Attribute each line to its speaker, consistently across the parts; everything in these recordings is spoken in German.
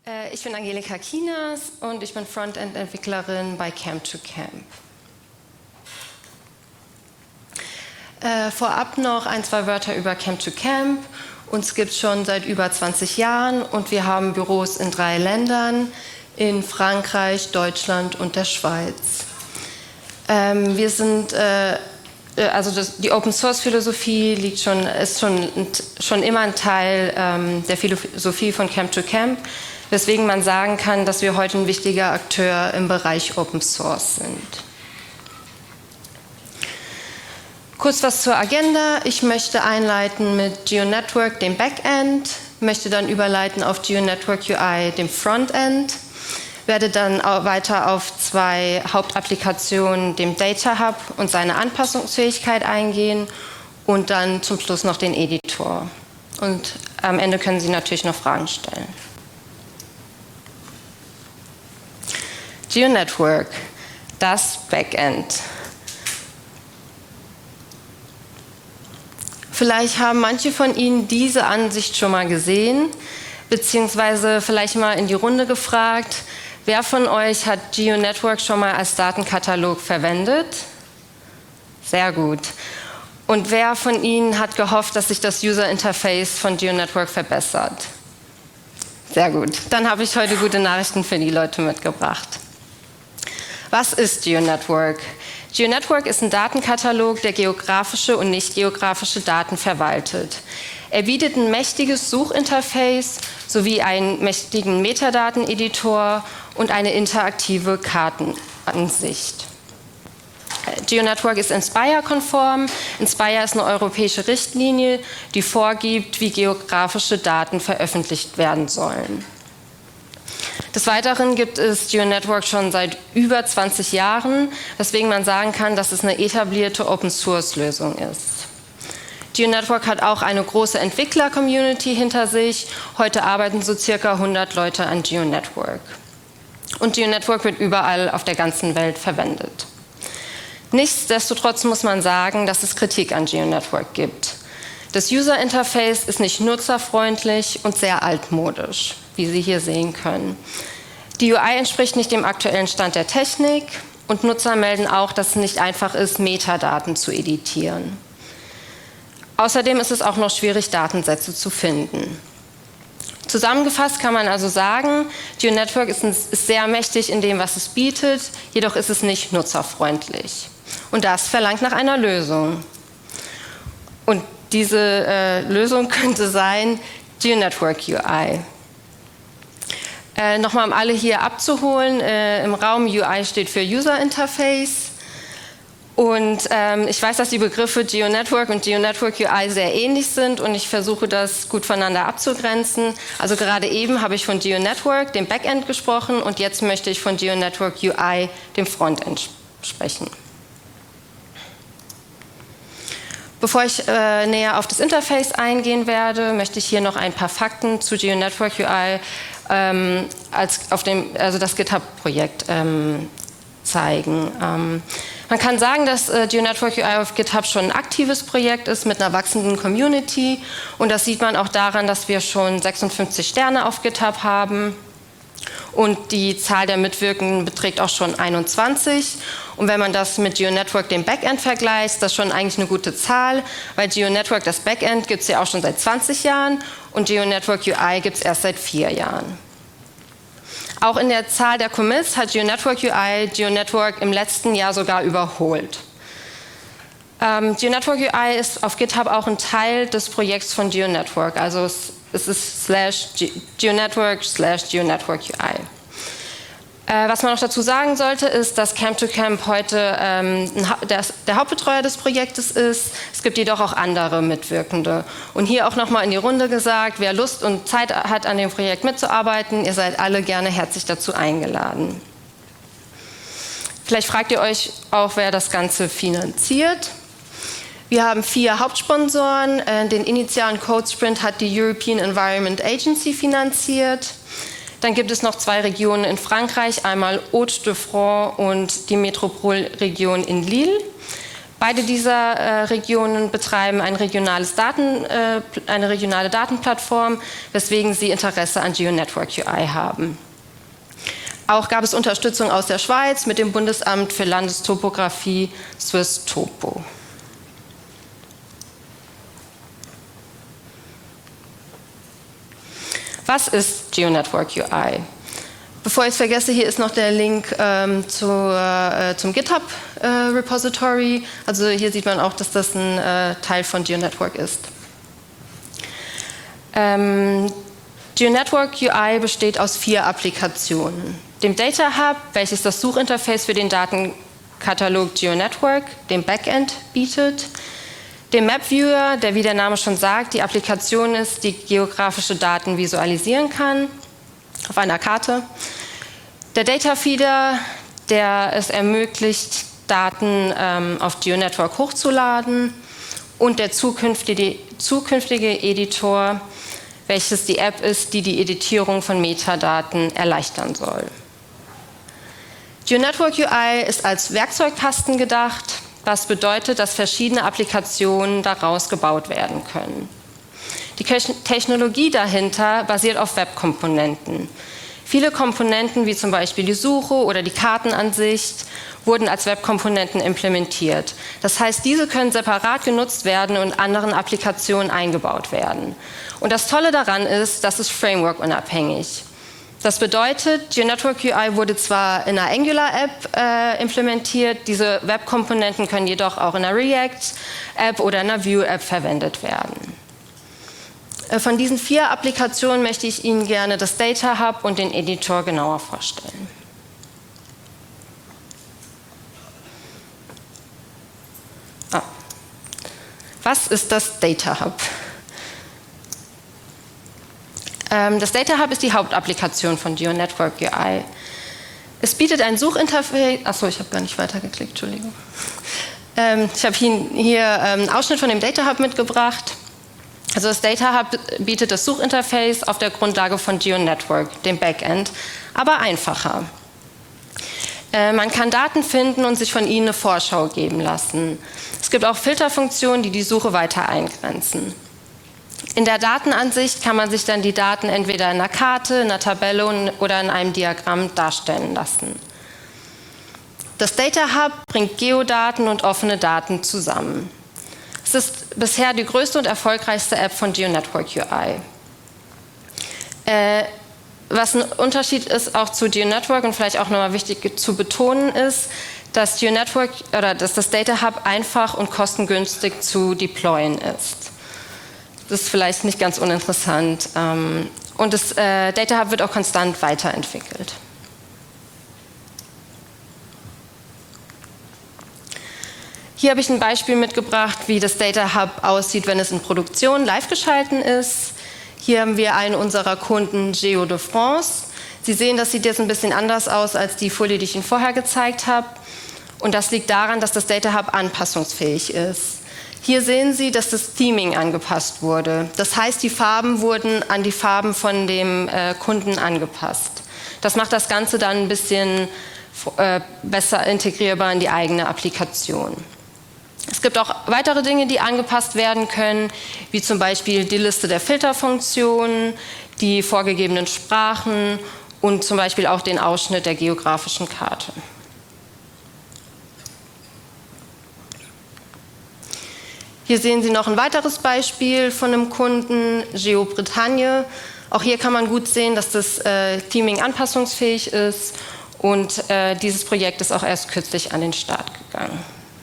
Speaker 1: Ich bin Angelika Kieners und ich bin Frontend-Entwicklerin bei Camp2Camp. Vorab noch ein, zwei Wörter über Camp2Camp. Uns gibt es schon seit über 20 Jahren und wir haben Büros in 3 Ländern, in Frankreich, Deutschland und der Schweiz. Wir sind, die Open-Source-Philosophie ist schon immer ein Teil der Philosophie von Camp2Camp, weswegen man sagen kann, dass wir heute ein wichtiger Akteur im Bereich Open Source sind. Kurz was zur Agenda. Ich möchte einleiten mit GeoNetwork, dem Backend, möchte dann überleiten auf GeoNetwork UI, dem Frontend, werde dann weiter auf 2 Hauptapplikationen, dem Data Hub und seine Anpassungsfähigkeit eingehen und dann zum Schluss noch den Editor. Und am Ende können Sie natürlich noch Fragen stellen. GeoNetwork, das Backend. Vielleicht haben manche von Ihnen diese Ansicht schon mal gesehen, beziehungsweise vielleicht mal in die Runde gefragt, wer von euch hat GeoNetwork schon mal als Datenkatalog verwendet? Sehr gut. Und wer von Ihnen hat gehofft, dass sich das User Interface von GeoNetwork verbessert? Sehr gut. Dann habe ich heute gute Nachrichten für die Leute mitgebracht. Was ist GeoNetwork? GeoNetwork ist ein Datenkatalog, der geografische und nicht geografische Daten verwaltet. Er bietet ein mächtiges Suchinterface sowie einen mächtigen Metadateneditor und eine interaktive Kartenansicht. GeoNetwork ist Inspire-konform. Inspire ist eine europäische Richtlinie, die vorgibt, wie geografische Daten veröffentlicht werden sollen. Des Weiteren gibt es GeoNetwork schon seit über 20 Jahren, weswegen man sagen kann, dass es eine etablierte Open-Source-Lösung ist. GeoNetwork hat auch eine große Entwickler-Community hinter sich. Heute arbeiten so circa 100 Leute an GeoNetwork. Und GeoNetwork wird überall auf der ganzen Welt verwendet. Nichtsdestotrotz muss man sagen, dass es Kritik an GeoNetwork gibt. Das User-Interface ist nicht nutzerfreundlich und sehr altmodisch, wie Sie hier sehen können. Die UI entspricht nicht dem aktuellen Stand der Technik und Nutzer melden auch, dass es nicht einfach ist, Metadaten zu editieren. Außerdem ist es auch noch schwierig, Datensätze zu finden. Zusammengefasst kann man also sagen, GeoNetwork ist sehr mächtig in dem, was es bietet, jedoch ist es nicht nutzerfreundlich. Und das verlangt nach einer Lösung. Und diese Lösung könnte sein GeoNetwork UI. Nochmal, um alle hier abzuholen, im Raum UI steht für User Interface. Und ich weiß, dass die Begriffe GeoNetwork und GeoNetwork UI sehr ähnlich sind und ich versuche, das gut voneinander abzugrenzen. Also gerade eben habe ich von GeoNetwork, dem Backend, gesprochen und jetzt möchte ich von GeoNetwork UI, dem Frontend, sprechen. Bevor ich näher auf das Interface eingehen werde, möchte ich hier noch ein paar Fakten zu GeoNetwork UI, das GitHub-Projekt zeigen. Man kann sagen, dass GeoNetwork UI auf GitHub schon ein aktives Projekt ist mit einer wachsenden Community und das sieht man auch daran, dass wir schon 56 Sterne auf GitHub haben. Und die Zahl der Mitwirkenden beträgt auch schon 21. Und wenn man das mit GeoNetwork, dem Backend, vergleicht, ist das schon eigentlich eine gute Zahl, weil GeoNetwork, das Backend, gibt es ja auch schon seit 20 Jahren und GeoNetwork UI gibt es erst seit 4 Jahren. Auch in der Zahl der Commits hat GeoNetwork UI GeoNetwork im letzten Jahr sogar überholt. GeoNetwork UI ist auf GitHub auch ein Teil des Projekts von GeoNetwork, also es ist /GeoNetwork/GeoNetwork UI. Was man noch dazu sagen sollte, ist, dass Camp2Camp heute der Hauptbetreuer des Projektes ist. Es gibt jedoch auch andere Mitwirkende. Und hier auch nochmal in die Runde gesagt, wer Lust und Zeit hat, an dem Projekt mitzuarbeiten, ihr seid alle gerne herzlich dazu eingeladen. Vielleicht fragt ihr euch auch, wer das Ganze finanziert. Wir haben 4 Hauptsponsoren. Den initialen Code Sprint hat die European Environment Agency finanziert. Dann gibt es noch 2 Regionen in Frankreich, einmal Hauts-de-France und die Metropolregion in Lille. Beide dieser Regionen betreiben eine regionale Datenplattform, weswegen sie Interesse an GeoNetwork UI haben. Auch gab es Unterstützung aus der Schweiz mit dem Bundesamt für Landestopographie Swiss Topo. Was ist GeoNetwork UI? Bevor ich es vergesse, hier ist noch der Link zum GitHub-Repository. Also hier sieht man auch, dass das ein Teil von GeoNetwork ist. GeoNetwork UI besteht aus 4 Applikationen. Dem Data Hub, welches das Suchinterface für den Datenkatalog GeoNetwork, dem Backend, bietet. Dem Map Viewer, der, wie der Name schon sagt, die Applikation ist, die geografische Daten visualisieren kann auf einer Karte. Der Data Feeder, der es ermöglicht, Daten auf GeoNetwork hochzuladen. Und der zukünftige Editor, welches die App ist, die die Editierung von Metadaten erleichtern soll. GeoNetwork UI ist als Werkzeugkasten gedacht, was bedeutet, dass verschiedene Applikationen daraus gebaut werden können. Die Technologie dahinter basiert auf Webkomponenten. Viele Komponenten, wie zum Beispiel die Suche oder die Kartenansicht, wurden als Webkomponenten implementiert. Das heißt, diese können separat genutzt werden und anderen Applikationen eingebaut werden. Und das Tolle daran ist, das ist framework-unabhängig. Das bedeutet, GeoNetwork UI wurde zwar in einer Angular-App implementiert, diese Webkomponenten können jedoch auch in einer React-App oder in einer Vue-App verwendet werden. Von diesen 4 Applikationen möchte ich Ihnen gerne das Data Hub und den Editor genauer vorstellen. Was ist das Data Hub? Das Data Hub ist die Hauptapplikation von GeoNetwork UI. Es bietet ein Suchinterface. Achso, ich habe gar nicht weitergeklickt, Entschuldigung. Ich habe hier einen Ausschnitt von dem Data Hub mitgebracht. Also das Data Hub bietet das Suchinterface auf der Grundlage von GeoNetwork, dem Backend, aber einfacher. Man kann Daten finden und sich von ihnen eine Vorschau geben lassen. Es gibt auch Filterfunktionen, die die Suche weiter eingrenzen. In der Datenansicht kann man sich dann die Daten entweder in einer Karte, in einer Tabelle oder in einem Diagramm darstellen lassen. Das Data Hub bringt Geodaten und offene Daten zusammen. Es ist bisher die größte und erfolgreichste App von GeoNetwork UI. Was ein Unterschied ist auch zu GeoNetwork und vielleicht auch nochmal wichtig zu betonen ist, dass GeoNetwork oder dass das Data Hub einfach und kostengünstig zu deployen ist. Das ist vielleicht nicht ganz uninteressant. Und das Data Hub wird auch konstant weiterentwickelt. Hier habe ich ein Beispiel mitgebracht, wie das Data Hub aussieht, wenn es in Produktion live geschalten ist. Hier haben wir einen unserer Kunden, Geo de France. Sie sehen, das sieht jetzt ein bisschen anders aus als die Folie, die ich Ihnen vorher gezeigt habe. Und das liegt daran, dass das Data Hub anpassungsfähig ist. Hier sehen Sie, dass das Theming angepasst wurde. Das heißt, die Farben wurden an die Farben von dem Kunden angepasst. Das macht das Ganze dann ein bisschen besser integrierbar in die eigene Applikation. Es gibt auch weitere Dinge, die angepasst werden können, wie zum Beispiel die Liste der Filterfunktionen, die vorgegebenen Sprachen und zum Beispiel auch den Ausschnitt der geografischen Karte. Hier sehen Sie noch ein weiteres Beispiel von einem Kunden, Geo Bretagne. Auch hier kann man gut sehen, dass das Theming anpassungsfähig ist und dieses Projekt ist auch erst kürzlich an den Start gegangen.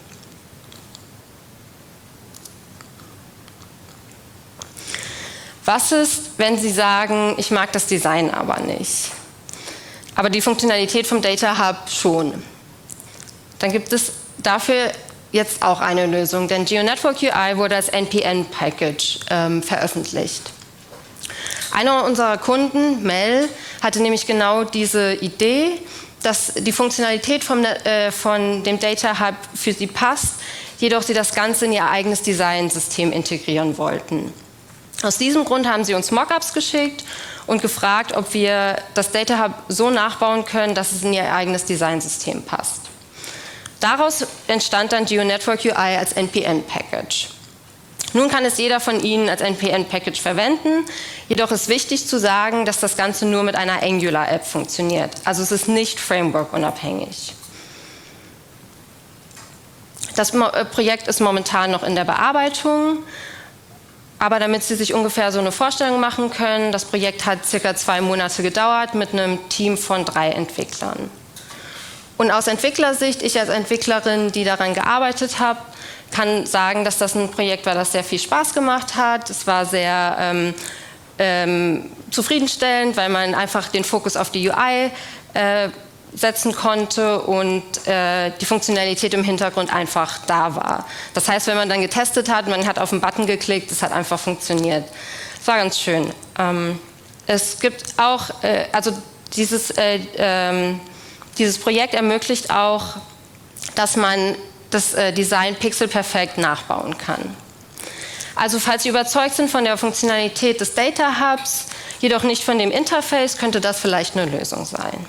Speaker 1: Was ist, wenn Sie sagen, ich mag das Design aber nicht, aber die Funktionalität vom Data Hub schon? Dann gibt es dafür jetzt auch eine Lösung, denn GeoNetwork UI wurde als NPN-Package veröffentlicht. Einer unserer Kunden, Mel, hatte nämlich genau diese Idee, dass die Funktionalität von dem Data Hub für sie passt, jedoch sie das Ganze in ihr eigenes Designsystem integrieren wollten. Aus diesem Grund haben sie uns Mockups geschickt und gefragt, ob wir das Data Hub so nachbauen können, dass es in ihr eigenes Designsystem passt. Daraus entstand dann GeoNetwork UI als NPN-Package. Nun kann es jeder von Ihnen als NPN-Package verwenden, jedoch ist wichtig zu sagen, dass das Ganze nur mit einer Angular-App funktioniert. Also es ist nicht framework-unabhängig. Das Projekt ist momentan noch in der Bearbeitung, aber damit Sie sich ungefähr so eine Vorstellung machen können, das Projekt hat circa 2 Monate gedauert mit einem Team von 3 Entwicklern. Und aus Entwicklersicht, ich als Entwicklerin, die daran gearbeitet habe, kann sagen, dass das ein Projekt war, das sehr viel Spaß gemacht hat. Es war sehr zufriedenstellend, weil man einfach den Fokus auf die UI setzen konnte und die Funktionalität im Hintergrund einfach da war. Das heißt, wenn man dann getestet hat, man hat auf den Button geklickt, es hat einfach funktioniert. Das war ganz schön. Es gibt auch, also dieses Projekt ermöglicht auch, dass man das Design pixelperfekt nachbauen kann. Also falls Sie überzeugt sind von der Funktionalität des Data Hubs, jedoch nicht von dem Interface, könnte das vielleicht eine Lösung sein.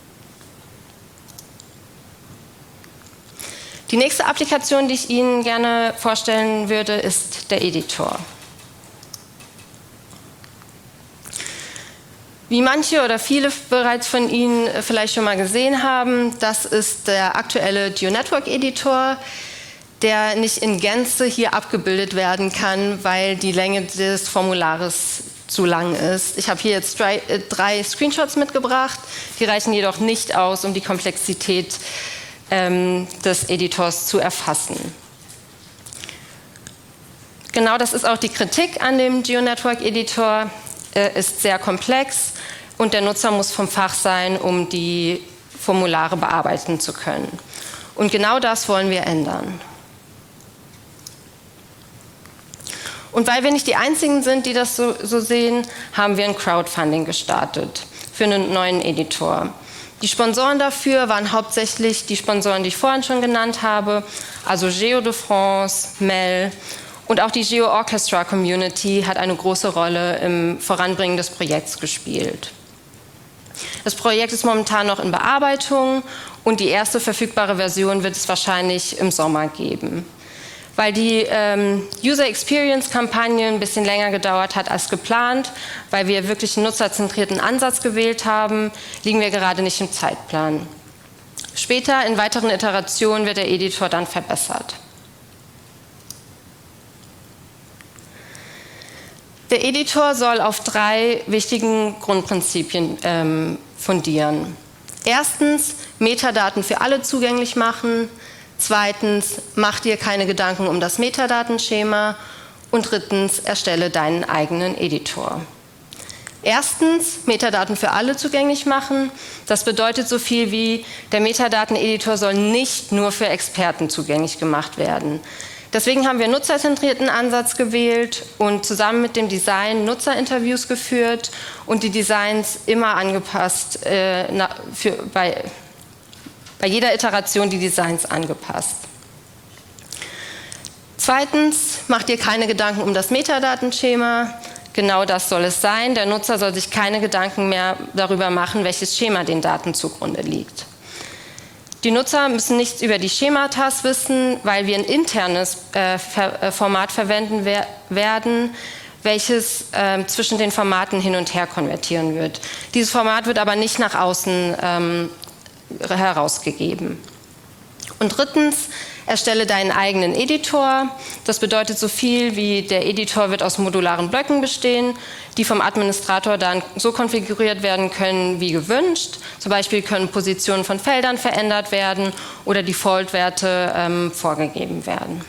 Speaker 1: Die nächste Applikation, die ich Ihnen gerne vorstellen würde, ist der Editor. Wie manche oder viele bereits von Ihnen vielleicht schon mal gesehen haben, das ist der aktuelle GeoNetwork-Editor, der nicht in Gänze hier abgebildet werden kann, weil die Länge des Formulares zu lang ist. Ich habe hier jetzt 3 Screenshots mitgebracht, die reichen jedoch nicht aus, um die Komplexität des Editors zu erfassen. Genau das ist auch die Kritik an dem GeoNetwork-Editor. Er ist sehr komplex und der Nutzer muss vom Fach sein, um die Formulare bearbeiten zu können. Und genau das wollen wir ändern. Und weil wir nicht die Einzigen sind, die das so sehen, haben wir ein Crowdfunding gestartet für einen neuen Editor. Die Sponsoren dafür waren hauptsächlich die Sponsoren, die ich vorhin schon genannt habe, also Geo de France, MEL. Und auch die Geo Orchestra Community hat eine große Rolle im Voranbringen des Projekts gespielt. Das Projekt ist momentan noch in Bearbeitung und die erste verfügbare Version wird es wahrscheinlich im Sommer geben. Weil die User Experience Kampagne ein bisschen länger gedauert hat als geplant, weil wir wirklich einen nutzerzentrierten Ansatz gewählt haben, liegen wir gerade nicht im Zeitplan. Später in weiteren Iterationen wird der Editor dann verbessert. Der Editor soll auf 3 wichtigen Grundprinzipien fundieren. Erstens, Metadaten für alle zugänglich machen. Zweitens, mach dir keine Gedanken um das Metadatenschema. Und drittens, erstelle deinen eigenen Editor. Erstens, Metadaten für alle zugänglich machen. Das bedeutet so viel wie, der Metadateneditor soll nicht nur für Experten zugänglich gemacht werden. Deswegen haben wir einen nutzerzentrierten Ansatz gewählt und zusammen mit dem Design Nutzerinterviews geführt und die Designs immer angepasst, bei jeder Iteration die Designs angepasst. Zweitens, mach dir keine Gedanken um das Metadatenschema. Genau das soll es sein. Der Nutzer soll sich keine Gedanken mehr darüber machen, welches Schema den Daten zugrunde liegt. Die Nutzer müssen nichts über die Schematas wissen, weil wir ein internes Format verwenden werden, welches zwischen den Formaten hin und her konvertieren wird. Dieses Format wird aber nicht nach außen herausgegeben. Und drittens, erstelle deinen eigenen Editor. Das bedeutet so viel wie, der Editor wird aus modularen Blöcken bestehen, die vom Administrator dann so konfiguriert werden können wie gewünscht. Zum Beispiel können Positionen von Feldern verändert werden oder Default-Werte vorgegeben werden.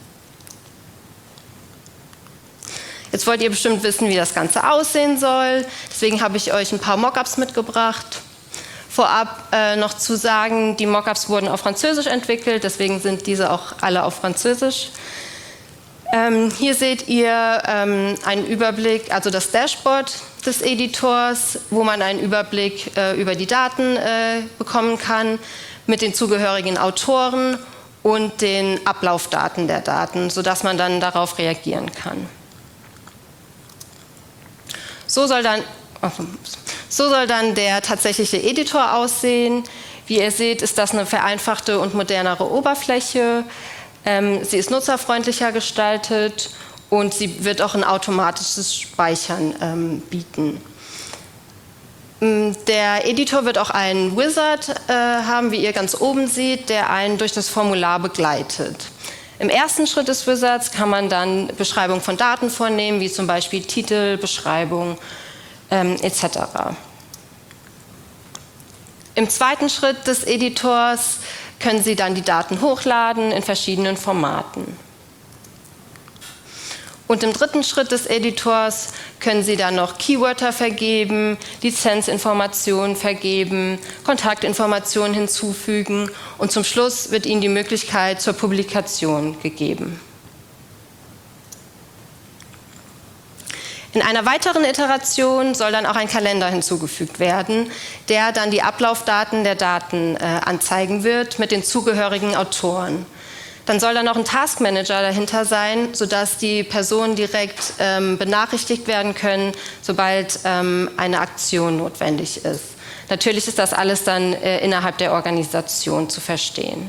Speaker 1: Jetzt wollt ihr bestimmt wissen, wie das Ganze aussehen soll. Deswegen habe ich euch ein paar Mockups mitgebracht. Vorab noch zu sagen, die Mockups wurden auf Französisch entwickelt, deswegen sind diese auch alle auf Französisch. Hier seht ihr einen Überblick, also das Dashboard des Editors, wo man einen Überblick über die Daten bekommen kann, mit den zugehörigen Autoren und den Ablaufdaten der Daten, sodass man dann darauf reagieren kann. So soll dann der tatsächliche Editor aussehen. Wie ihr seht, ist das eine vereinfachte und modernere Oberfläche. Sie ist nutzerfreundlicher gestaltet und sie wird auch ein automatisches Speichern bieten. Der Editor wird auch einen Wizard haben, wie ihr ganz oben seht, der einen durch das Formular begleitet. Im ersten Schritt des Wizards kann man dann Beschreibung von Daten vornehmen, wie zum Beispiel Titel, Beschreibung etc. Im zweiten Schritt des Editors können Sie dann die Daten hochladen in verschiedenen Formaten. Und im dritten Schritt des Editors können Sie dann noch Keywörter vergeben, Lizenzinformationen vergeben, Kontaktinformationen hinzufügen und zum Schluss wird Ihnen die Möglichkeit zur Publikation gegeben. In einer weiteren Iteration soll dann auch ein Kalender hinzugefügt werden, der dann die Ablaufdaten der Daten anzeigen wird mit den zugehörigen Autoren. Dann soll da noch ein Taskmanager dahinter sein, sodass die Personen direkt benachrichtigt werden können, sobald eine Aktion notwendig ist. Natürlich ist das alles dann innerhalb der Organisation zu verstehen.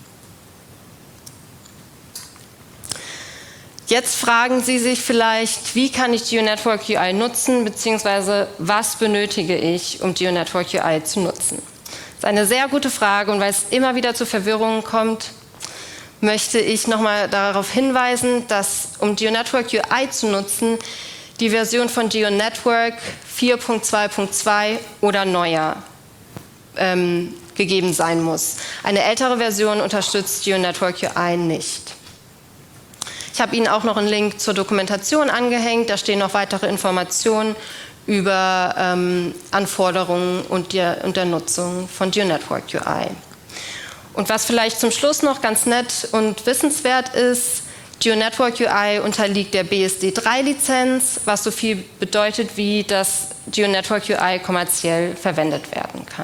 Speaker 1: Jetzt fragen Sie sich vielleicht, wie kann ich GeoNetwork UI nutzen, beziehungsweise was benötige ich, um GeoNetwork UI zu nutzen? Das ist eine sehr gute Frage und weil es immer wieder zu Verwirrungen kommt, möchte ich nochmal darauf hinweisen, dass, um GeoNetwork UI zu nutzen, die Version von GeoNetwork 4.2.2 oder neuer gegeben sein muss. Eine ältere Version unterstützt GeoNetwork UI nicht. Ich habe Ihnen auch noch einen Link zur Dokumentation angehängt, da stehen noch weitere Informationen über Anforderungen und der Nutzung von GeoNetwork UI. Und was vielleicht zum Schluss noch ganz nett und wissenswert ist, GeoNetwork UI unterliegt der BSD3-Lizenz, was so viel bedeutet, wie dass GeoNetwork UI kommerziell verwendet werden kann.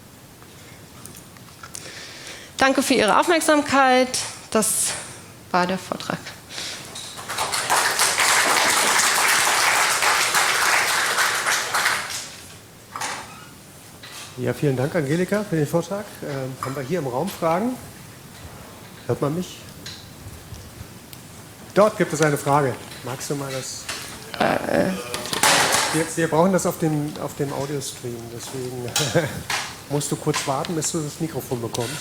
Speaker 1: Danke für Ihre Aufmerksamkeit. Das war der Vortrag.
Speaker 2: Ja, vielen Dank, Angelika, für den Vortrag. Haben wir hier im Raum Fragen? Hört man mich? Dort gibt es eine Frage. Magst du mal das? Wir brauchen das auf dem Audiostream, deswegen musst du kurz warten, bis du das Mikrofon bekommst.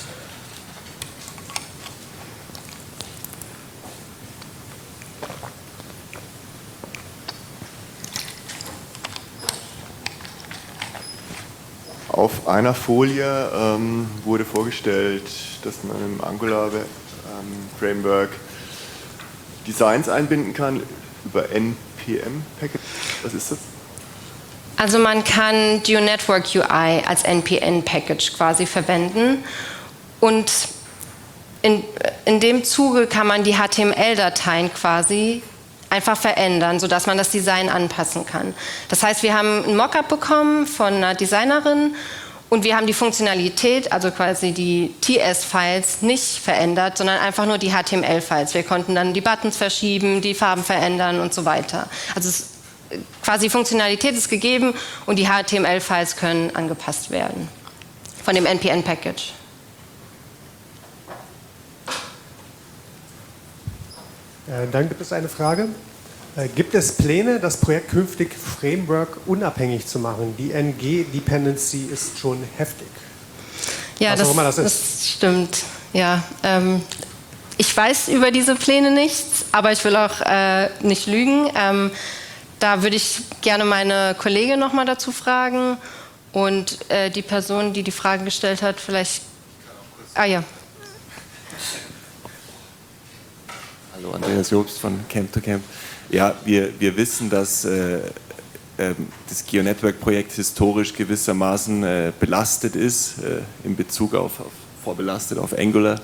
Speaker 3: Auf einer Folie wurde vorgestellt, dass man im Angular Framework Designs einbinden kann über NPM-Package. Was ist das?
Speaker 1: Also man kann GeoNetwork UI als NPN-Package quasi verwenden und in dem Zuge kann man die HTML-Dateien quasi einfach verändern, sodass man das Design anpassen kann. Das heißt, wir haben ein Mockup bekommen von einer Designerin und wir haben die Funktionalität, also quasi die TS-Files, nicht verändert, sondern einfach nur die HTML-Files. Wir konnten dann die Buttons verschieben, die Farben verändern und so weiter. Also quasi Funktionalität ist gegeben und die HTML-Files können angepasst werden von dem NPN-Package.
Speaker 2: Dann gibt es eine Frage. Gibt es Pläne, das Projekt künftig Framework unabhängig zu machen? Die NG-Dependency ist schon heftig.
Speaker 1: Ja, das stimmt. Ja, ich weiß über diese Pläne nichts, aber ich will auch nicht lügen. Da würde ich gerne meine Kollegin noch mal dazu fragen und die Person, die die Frage gestellt hat, vielleicht... Ah ja.
Speaker 4: Hallo, Andreas Jobst von Camp2Camp. Ja, wir wissen, dass das GeoNetwork-Projekt historisch gewissermaßen belastet ist, in Bezug auf vorbelastet auf Angular.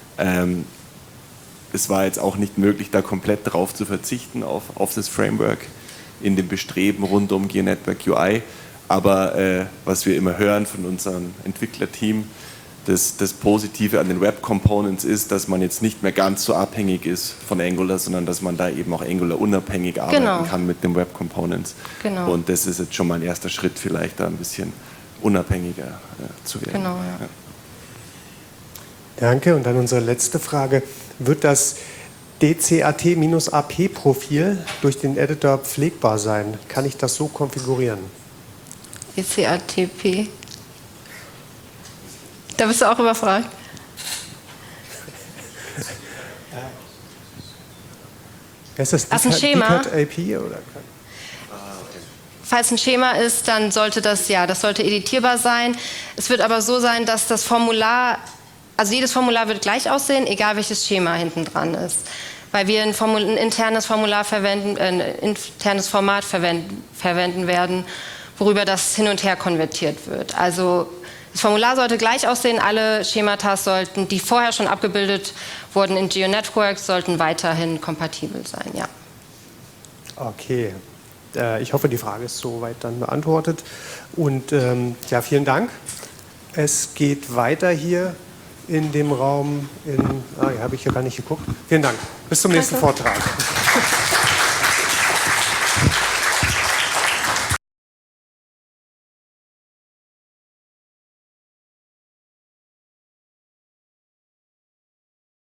Speaker 4: Es war jetzt auch nicht möglich, da komplett darauf zu verzichten, auf das Framework in dem Bestreben rund um GeoNetwork UI. Aber was wir immer hören von unserem Entwicklerteam, das Positive an den Web Components ist, dass man jetzt nicht mehr ganz so abhängig ist von Angular, sondern dass man da eben auch Angular unabhängig arbeiten kann mit den Web Components. Genau. Und das ist jetzt schon mal ein erster Schritt, vielleicht da ein bisschen unabhängiger zu werden.
Speaker 1: Genau, ja.
Speaker 2: Danke. Und dann unsere letzte Frage. Wird das DCAT-AP-Profil durch den Editor pflegbar sein? Kann ich das so konfigurieren?
Speaker 1: DCATP. Da bist du auch überfragt.
Speaker 2: Ist das
Speaker 1: ein Schema?
Speaker 2: DCAT-AP oder?
Speaker 1: Falls ein Schema ist, dann sollte das sollte editierbar sein. Es wird aber so sein, dass das Formular, also jedes Formular wird gleich aussehen, egal welches Schema hinten dran ist. Weil wir ein internes Formular verwenden, ein internes Format verwenden werden, worüber das hin und her konvertiert wird. Also das Formular sollte gleich aussehen, alle Schemata sollten, die vorher schon abgebildet wurden in GeoNetwork, sollten weiterhin kompatibel sein, ja.
Speaker 2: Okay. Ich hoffe, die Frage ist soweit dann beantwortet. Und ja, vielen Dank. Es geht weiter hier in dem Raum. Habe ich ja gar nicht geguckt. Vielen Dank. Bis zum nächsten Vortrag.